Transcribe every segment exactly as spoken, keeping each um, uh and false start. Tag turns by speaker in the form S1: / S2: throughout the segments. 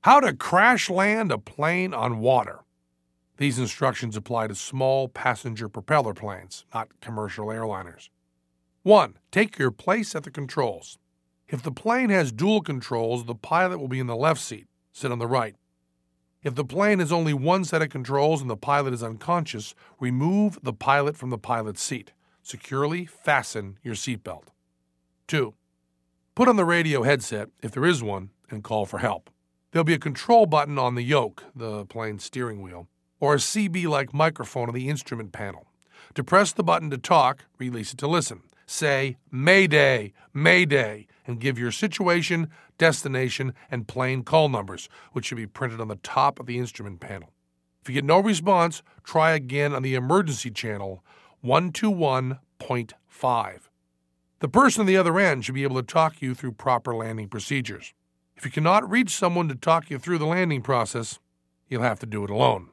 S1: How to crash land a plane on water. These instructions apply to small passenger propeller planes, not commercial airliners. one. Take your place at the controls. If the plane has dual controls, the pilot will be in the left seat. Sit on the right. If the plane has only one set of controls and the pilot is unconscious, remove the pilot from the pilot's seat. Securely fasten your seatbelt. two. Put on the radio headset, if there is one, and call for help. There'll be a control button on the yoke, the plane's steering wheel, or a C B-like microphone on the instrument panel. To press the button to talk, release it to listen. Say, Mayday, Mayday, and give your situation, destination, and plane call numbers, which should be printed on the top of the instrument panel. If you get no response, try again on the emergency channel, one two one point five. The person on the other end should be able to talk you through proper landing procedures. If you cannot reach someone to talk you through the landing process, you'll have to do it alone.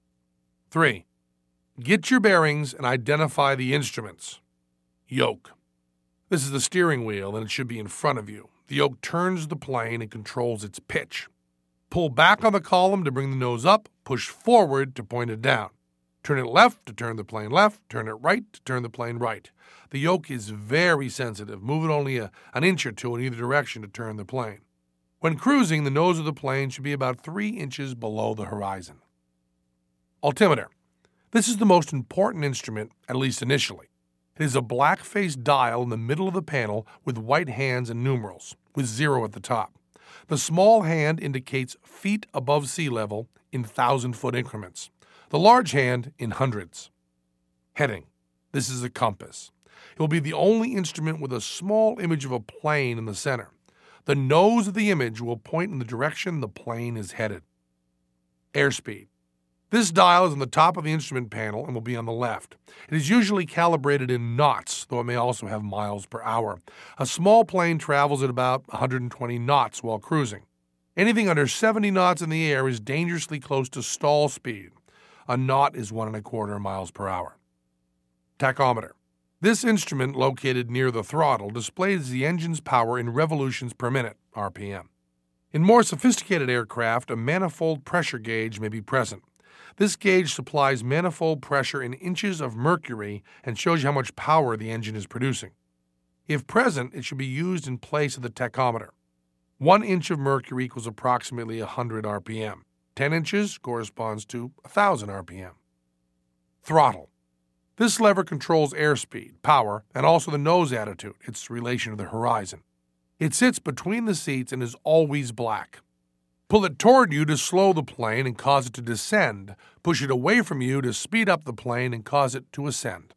S1: three. Get your bearings and identify the instruments. Yoke. This is the steering wheel, and it should be in front of you. The yoke turns the plane and controls its pitch. Pull back on the column to bring the nose up, push forward to point it down. Turn it left to turn the plane left, turn it right to turn the plane right. The yoke is very sensitive. Move it only a, an inch or two in either direction to turn the plane. When cruising, the nose of the plane should be about three inches below the horizon. Altimeter. This is the most important instrument, at least initially. It is a black-faced dial in the middle of the panel with white hands and numerals, with zero at the top. The small hand indicates feet above sea level in thousand-foot increments. The large hand in hundreds. Heading. This is a compass. It will be the only instrument with a small image of a plane in the center. The nose of the image will point in the direction the plane is headed. Airspeed. This dial is on the top of the instrument panel and will be on the left. It is usually calibrated in knots, though it may also have miles per hour. A small plane travels at about one hundred twenty knots while cruising. Anything under seventy knots in the air is dangerously close to stall speed. A knot is one and a quarter miles per hour. Tachometer. This instrument, located near the throttle, displays the engine's power in revolutions per minute, R P M. In more sophisticated aircraft, a manifold pressure gauge may be present. This gauge supplies manifold pressure in inches of mercury and shows you how much power the engine is producing. If present, it should be used in place of the tachometer. One inch of mercury equals approximately one hundred R P M. Ten inches corresponds to one thousand R P M. Throttle. This lever controls airspeed, power, and also the nose attitude, its relation to the horizon. It sits between the seats and is always black. Pull it toward you to slow the plane and cause it to descend. Push it away from you to speed up the plane and cause it to ascend.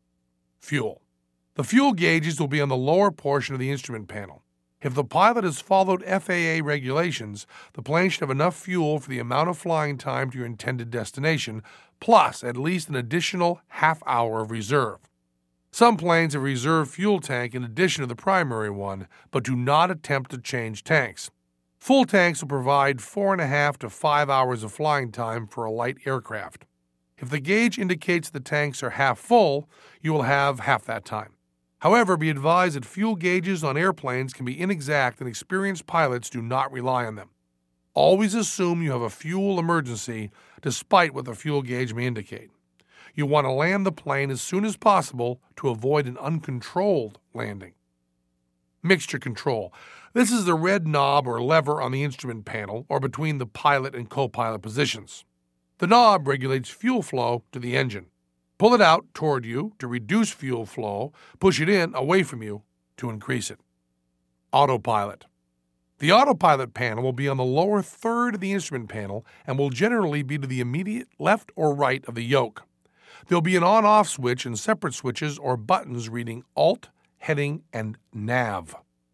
S1: Fuel. The fuel gauges will be on the lower portion of the instrument panel. If the pilot has followed F A A regulations, the plane should have enough fuel for the amount of flying time to your intended destination, plus at least an additional half hour of reserve. Some planes have a reserve fuel tank in addition to the primary one, but do not attempt to change tanks. Full tanks will provide four and a half to five hours of flying time for a light aircraft. If the gauge indicates the tanks are half full, you will have half that time. However, be advised that fuel gauges on airplanes can be inexact and experienced pilots do not rely on them. Always assume you have a fuel emergency, despite what the fuel gauge may indicate. You want to land the plane as soon as possible to avoid an uncontrolled landing. Mixture control. This is the red knob or lever on the instrument panel or between the pilot and co-pilot positions. The knob regulates fuel flow to the engine. Pull it out toward you to reduce fuel flow, push it in away from you to increase it. Autopilot. The autopilot panel will be on the lower third of the instrument panel and will generally be to the immediate left or right of the yoke. There will be an on-off switch and separate switches or buttons reading Alt, Heading, and Nav.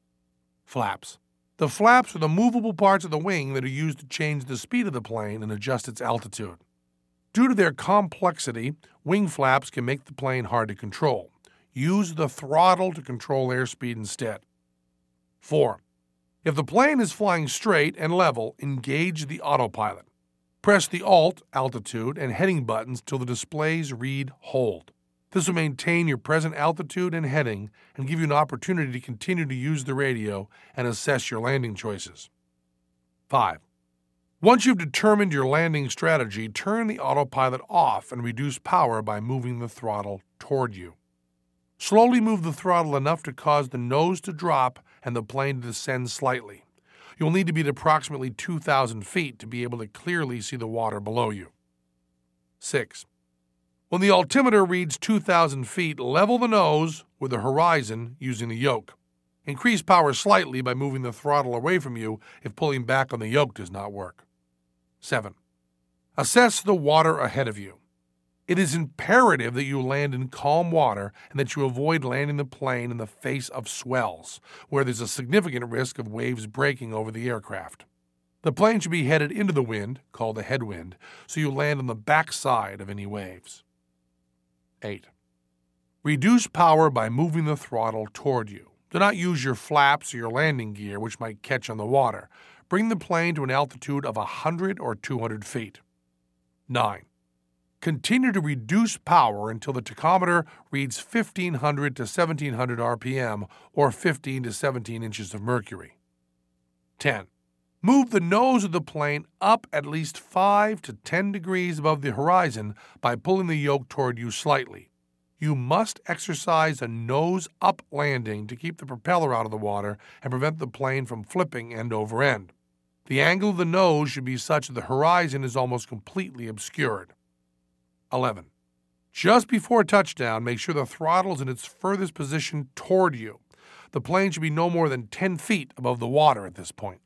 S1: Flaps. The flaps are the movable parts of the wing that are used to change the speed of the plane and adjust its altitude. Due to their complexity, wing flaps can make the plane hard to control. Use the throttle to control airspeed instead. four. If the plane is flying straight and level, engage the autopilot. Press the Alt, altitude, and heading buttons till the displays read Hold. This will maintain your present altitude and heading and give you an opportunity to continue to use the radio and assess your landing choices. five. Once you've determined your landing strategy, turn the autopilot off and reduce power by moving the throttle toward you. Slowly move the throttle enough to cause the nose to drop and the plane to descend slightly. You'll need to be at approximately two thousand feet to be able to clearly see the water below you. six. When the altimeter reads two thousand feet, level the nose with the horizon using the yoke. Increase power slightly by moving the throttle away from you if pulling back on the yoke does not work. seven. Assess the water ahead of you. It is imperative that you land in calm water and that you avoid landing the plane in the face of swells, where there's a significant risk of waves breaking over the aircraft. The plane should be headed into the wind, called a headwind, so you land on the back side of any waves. eight. Reduce power by moving the throttle toward you. Do not use your flaps or your landing gear, which might catch on the water. Bring the plane to an altitude of one hundred or two hundred feet. nine. Continue to reduce power until the tachometer reads fifteen hundred to seventeen hundred R P M or fifteen to seventeen inches of mercury. ten. Move the nose of the plane up at least five to ten degrees above the horizon by pulling the yoke toward you slightly. You must exercise a nose-up landing to keep the propeller out of the water and prevent the plane from flipping end over end. The angle of the nose should be such that the horizon is almost completely obscured. eleven. Just before touchdown, make sure the throttle is in its furthest position toward you. The plane should be no more than ten feet above the water at this point.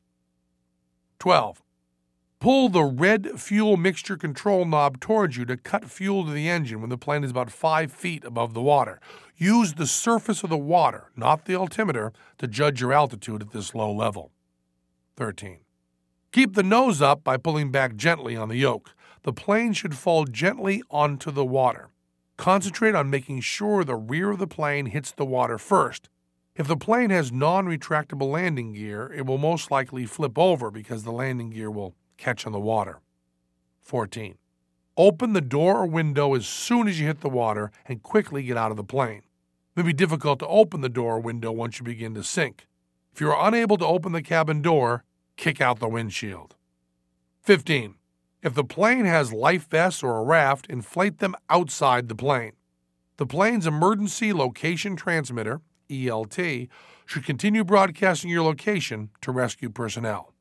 S1: twelve. Pull the red fuel mixture control knob towards you to cut fuel to the engine when the plane is about five feet above the water. Use the surface of the water, not the altimeter, to judge your altitude at this low level. thirteen. Keep the nose up by pulling back gently on the yoke. The plane should fall gently onto the water. Concentrate on making sure the rear of the plane hits the water first. If the plane has non-retractable landing gear, it will most likely flip over because the landing gear will catch on the water. fourteen. Open the door or window as soon as you hit the water and quickly get out of the plane. It may be difficult to open the door or window once you begin to sink. If you are unable to open the cabin door, kick out the windshield. fifteen. If the plane has life vests or a raft, inflate them outside the plane. The plane's emergency location transmitter, E L T, should continue broadcasting your location to rescue personnel.